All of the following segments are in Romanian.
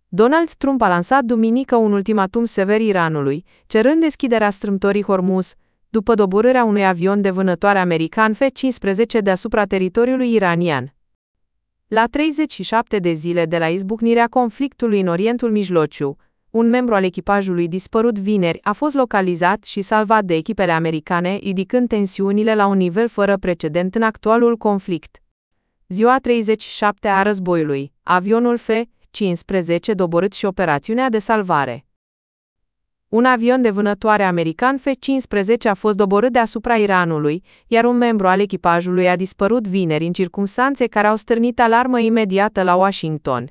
Donald Trump a lansat duminică un ultimatum sever Iranului, cerând deschiderea strâmtorii Hormuz, după doborârea unui avion de vânătoare american F-15 deasupra teritoriului iranian. La 37 de zile de la izbucnirea conflictului în Orientul Mijlociu, un membru al echipajului dispărut vineri a fost localizat și salvat de echipele americane, ridicând tensiunile la un nivel fără precedent în actualul conflict. Ziua 37 a războiului, avionul F-15 doborât și operațiunea de salvare. Un avion de vânătoare american F-15 a fost doborât deasupra Iranului, iar un membru al echipajului a dispărut vineri în circumstanțe care au stârnit alarmă imediată la Washington.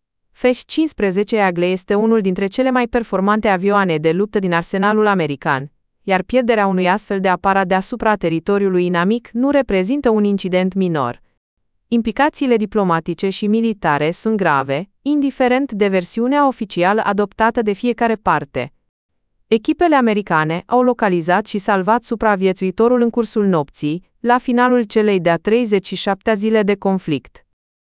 F-15 Eagle este unul dintre cele mai performante avioane de luptă din arsenalul american, iar pierderea unui astfel de aparat deasupra teritoriului inamic nu reprezintă un incident minor. Implicațiile diplomatice și militare sunt grave, indiferent de versiunea oficială adoptată de fiecare parte. Echipele americane au localizat și salvat supraviețuitorul în cursul nopții, la finalul celei de-a 37-a zile de conflict.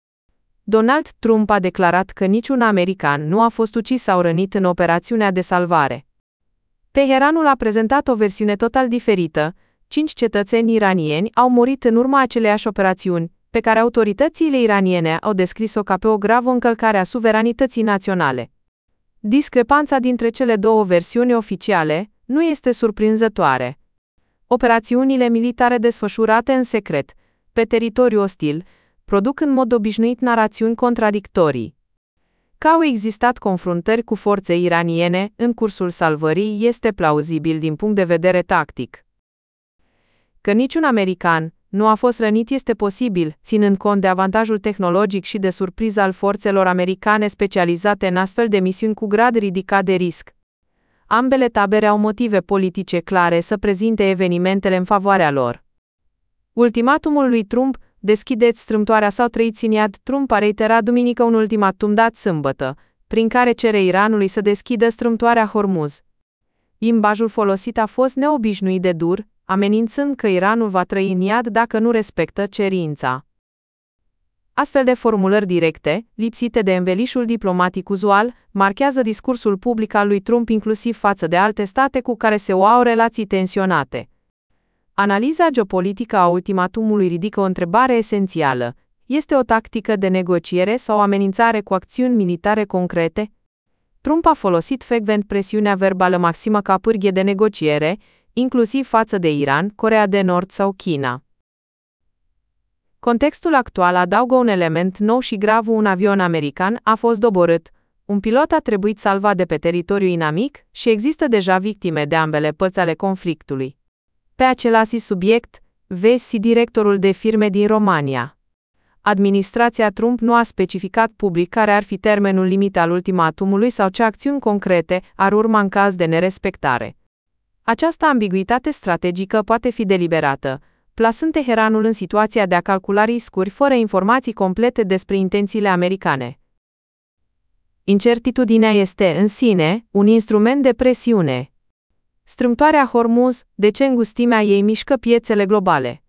Donald Trump a declarat că niciun american nu a fost ucis sau rănit în operațiunea de salvare. Teheranul a prezentat o versiune total diferită: 5 cetățeni iranieni au murit în urma aceleiași operațiuni, pe care autoritățile iraniene au descris-o ca pe o gravă încălcare a suveranității naționale. Discrepanța dintre cele două versiuni oficiale nu este surprinzătoare. Operațiunile militare desfășurate în secret, pe teritoriu ostil, produc în mod obișnuit narațiuni contradictorii. Că au existat confruntări cu forțe iraniene în cursul salvării este plauzibil din punct de vedere tactic. Că niciun american nu a fost rănit este posibil, ținând cont de avantajul tehnologic și de surpriză al forțelor americane specializate în astfel de misiuni cu grad ridicat de risc. Ambele tabere au motive politice clare să prezinte evenimentele în favoarea lor. Ultimatumul lui Trump: deschideți strâmtoarea sau trăiți în iad. Trump a reiterat duminică un ultimatum dat sâmbătă, prin care cere Iranului să deschidă strâmtoarea Hormuz. Limbajul folosit a fost neobișnuit de dur, amenințând că Iranul va trăi în iad dacă nu respectă cerința. Astfel de formulări directe, lipsite de învelișul diplomatic uzual, marchează discursul public al lui Trump inclusiv față de alte state cu care se au relații tensionate. Analiza geopolitică a ultimatumului ridică o întrebare esențială: este o tactică de negociere sau o amenințare cu acțiuni militare concrete? Trump a folosit frecvent presiunea verbală maximă ca pârghie de negociere, inclusiv față de Iran, Coreea de Nord sau China. Contextul actual adaugă un element nou și grav: un avion american a fost doborât, un pilot a trebuit salvat de pe teritoriul inamic și există deja victime de ambele părți ale conflictului. Pe același subiect, vezi directorul de firme din România. Administrația Trump nu a specificat public care ar fi termenul limit al ultimatumului sau ce acțiuni concrete ar urma în caz de nerespectare. Această ambiguitate strategică poate fi deliberată, plasând Teheranul în situația de a calcula riscuri fără informații complete despre intențiile americane. Incertitudinea este, în sine, un instrument de presiune. Strâmtoarea Hormuz: de ce îngustimea ei mișcă piețele globale?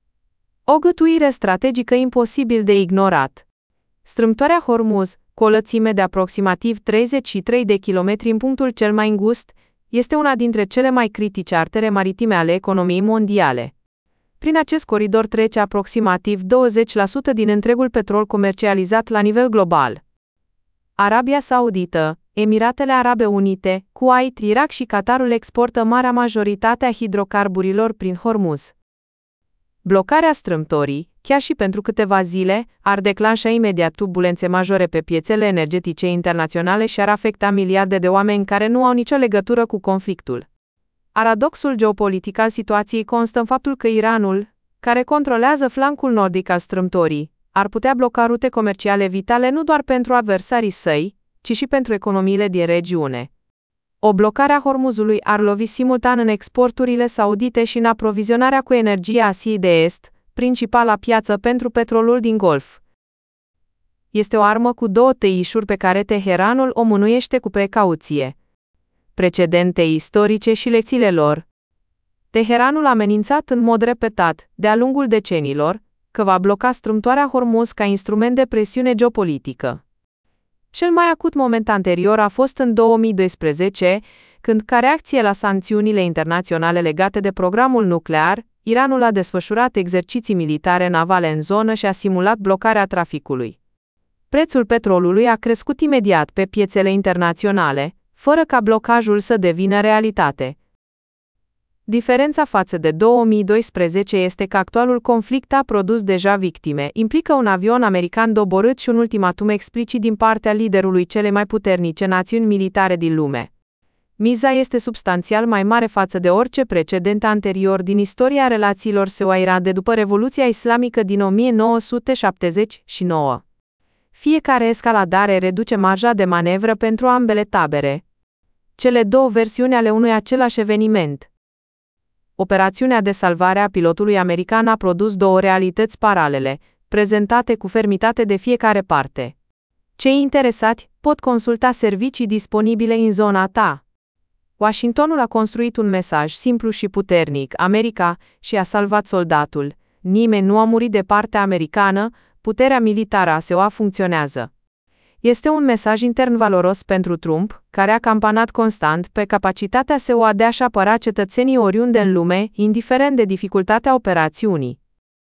O gâtuire strategică imposibil de ignorat. Strâmtoarea Hormuz, cu o lățime de aproximativ 33 de kilometri în punctul cel mai îngust, este una dintre cele mai critice artere maritime ale economiei mondiale. Prin acest coridor trece aproximativ 20% din întregul petrol comercializat la nivel global. Arabia Saudită, Emiratele Arabe Unite, Kuwait, Irak și Qatarul exportă marea majoritate a hidrocarburilor prin Hormuz. Blocarea strâmtorii, chiar și pentru câteva zile, ar declanșa imediat turbulențe majore pe piețele energetice internaționale și ar afecta miliarde de oameni care nu au nicio legătură cu conflictul. Paradoxul geopolitic al situației constă în faptul că Iranul, care controlează flancul nordic al strâmtorii, ar putea bloca rute comerciale vitale nu doar pentru adversarii săi, ci și pentru economiile din regiune. O blocare a Hormuzului ar lovi simultan în exporturile saudite și în aprovizionarea cu energie a Asiei de Est, principala piață pentru petrolul din Golf. Este o armă cu două tăișuri pe care Teheranul o mânuiește cu precauție. Precedente istorice și lecțiile lor. Teheranul a amenințat în mod repetat, de-a lungul deceniilor, că va bloca strâmtoarea Hormuz ca instrument de presiune geopolitică. Cel mai acut moment anterior a fost în 2012, când, ca reacție la sancțiunile internaționale legate de programul nuclear, Iranul a desfășurat exerciții militare navale în zonă și a simulat blocarea traficului. Prețul petrolului a crescut imediat pe piețele internaționale, fără ca blocajul să devină realitate. Diferența față de 2012 este că actualul conflict a produs deja victime, implică un avion american doborât și un ultimatum explicit din partea liderului cele mai puternice națiuni militare din lume. Miza este substanțial mai mare față de orice precedent anterior din istoria relațiilor SUA-Iran de după Revoluția Islamică din 1979. Fiecare escaladare reduce marja de manevră pentru ambele tabere. Cele două versiuni ale unui același eveniment. Operațiunea de salvare a pilotului american a produs două realități paralele, prezentate cu fermitate de fiecare parte. Cei interesați pot consulta servicii disponibile în zona ta. Washingtonul a construit un mesaj simplu și puternic: America și-a salvat soldatul. Nimeni nu a murit de partea americană, puterea militară a SUA funcționează. Este un mesaj intern valoros pentru Trump, care a campanat constant pe capacitatea SUA de a-și apăra cetățenii oriunde în lume, indiferent de dificultatea operațiunii.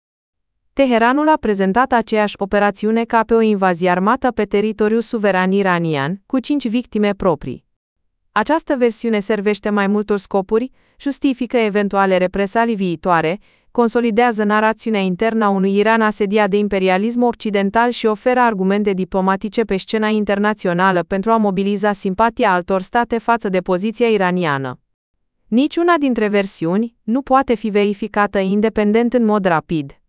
Teheranul a prezentat aceeași operațiune ca pe o invazie armată pe teritoriul suveran iranian, cu 5 victime proprii. Această versiune servește mai multor scopuri, justifică eventuale represalii viitoare, consolidează narațiunea internă a unui Iran asediat de imperialism occidental și oferă argumente diplomatice pe scena internațională pentru a mobiliza simpatia altor state față de poziția iraniană. Niciuna dintre versiuni nu poate fi verificată independent în mod rapid.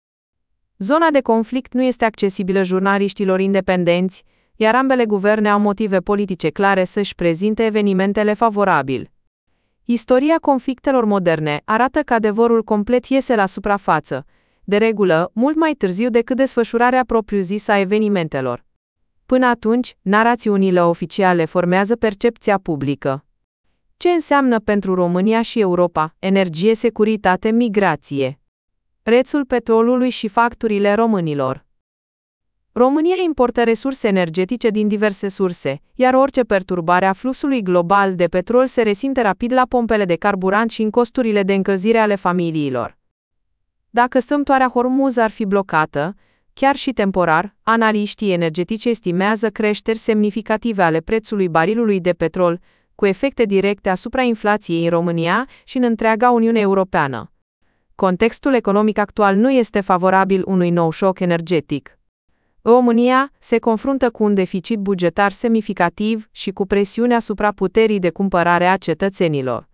Zona de conflict nu este accesibilă jurnaliștilor independenți, iar ambele guverne au motive politice clare să-și prezinte evenimentele favorabil. Istoria conflictelor moderne arată că adevărul complet iese la suprafață, de regulă, mult mai târziu decât desfășurarea propriu-zisă a evenimentelor. Până atunci, narațiunile oficiale formează percepția publică. Ce înseamnă pentru România și Europa energie, securitate, migrație? Prețul petrolului și facturile românilor. România importă resurse energetice din diverse surse, iar orice perturbare a fluxului global de petrol se resimte rapid la pompele de carburant și în costurile de încălzire ale familiilor. Dacă strâmtoarea Hormuz ar fi blocată, chiar și temporar, analiștii energetici estimează creșteri semnificative ale prețului barilului de petrol, cu efecte directe asupra inflației în România și în întreaga Uniune Europeană. Contextul economic actual nu este favorabil unui nou șoc energetic. România se confruntă cu un deficit bugetar semnificativ și cu presiune asupra puterii de cumpărare a cetățenilor.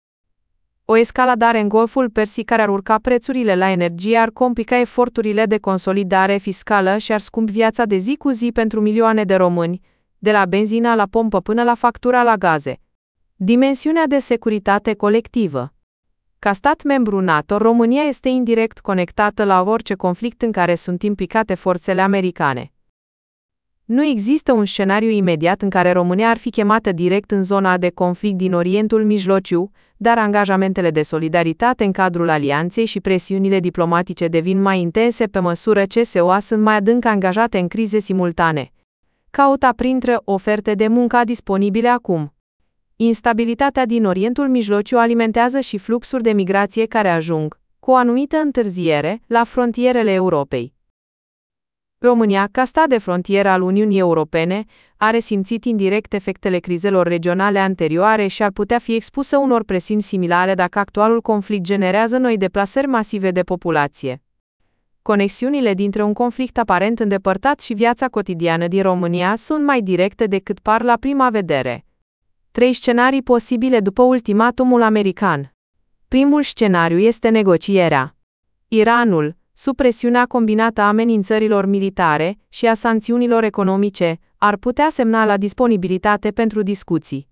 O escaladare în Golful Persic care ar urca prețurile la energie ar complica eforturile de consolidare fiscală și ar scumpi viața de zi cu zi pentru milioane de români, de la benzina la pompă până la factura la gaze. Dimensiunea de securitate colectivă. Ca stat membru NATO, România este indirect conectată la orice conflict în care sunt implicate forțele americane. Nu există un scenariu imediat în care România ar fi chemată direct în zona de conflict din Orientul Mijlociu, dar angajamentele de solidaritate în cadrul alianței și presiunile diplomatice devin mai intense pe măsură ce SUA sunt mai adânc angajate în crize simultane. Caută printre oferte de muncă disponibile acum. Instabilitatea din Orientul Mijlociu alimentează și fluxuri de migrație care ajung, cu o anumită întârziere, la frontierele Europei. România, ca stat de frontieră al Uniunii Europene, a resimțit indirect efectele crizelor regionale anterioare și ar putea fi expusă unor presiuni similare dacă actualul conflict generează noi deplasări masive de populație. Conexiunile dintre un conflict aparent îndepărtat și viața cotidiană din România sunt mai directe decât par la prima vedere. 3 scenarii posibile după ultimatumul american. Primul scenariu este negocierea. Iranul, sub presiunea combinată a amenințărilor militare și a sancțiunilor economice, ar putea semna la disponibilitate pentru discuții.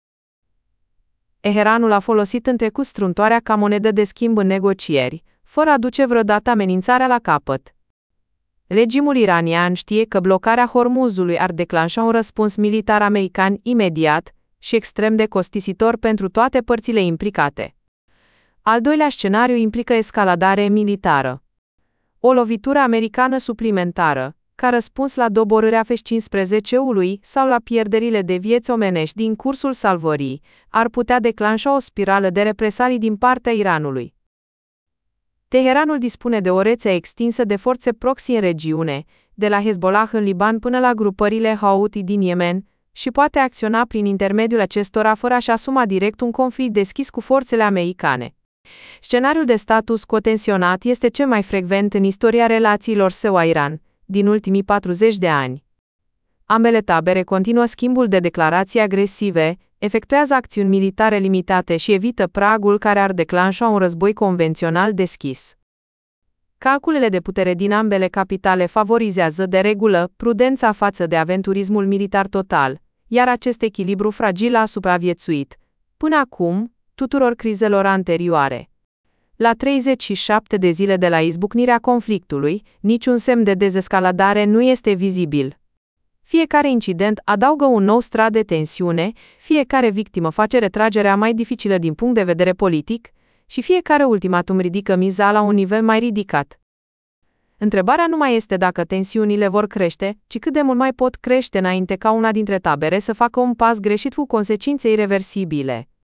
Teheranul a folosit în trecut strâmtoarea ca monedă de schimb în negocieri, fără a duce vreodată amenințarea la capăt. Regimul iranian știe că blocarea Hormuzului ar declanșa un răspuns militar american imediat și extrem de costisitor pentru toate părțile implicate. Al doilea scenariu implică escaladare militară. O lovitură americană suplimentară, ca răspuns la doborârea F-15-ului sau la pierderile de vieți omenești din cursul salvării, ar putea declanșa o spirală de represalii din partea Iranului. Teheranul dispune de o rețea extinsă de forțe proxy în regiune, de la Hezbollah în Liban până la grupările Houthi din Yemen, și poate acționa prin intermediul acestora fără a-și asuma direct un conflict deschis cu forțele americane. Scenariul de status quo tensionat este cel mai frecvent în istoria relațiilor SUA-Iran, din ultimii 40 de ani. Ambele tabere continuă schimbul de declarații agresive, efectuează acțiuni militare limitate și evită pragul care ar declanșa un război convențional deschis. Calculele de putere din ambele capitale favorizează de regulă prudența față de aventurismul militar total, iar acest echilibru fragil a supraviețuit, până acum, tuturor crizelor anterioare. La 37 de zile de la izbucnirea conflictului, niciun semn de dezescaladare nu este vizibil. Fiecare incident adaugă un nou strat de tensiune, fiecare victimă face retragerea mai dificilă din punct de vedere politic, și fiecare ultimatum ridică miza la un nivel mai ridicat. Întrebarea nu mai este dacă tensiunile vor crește, ci cât de mult mai pot crește înainte ca una dintre tabere să facă un pas greșit cu consecințe ireversibile.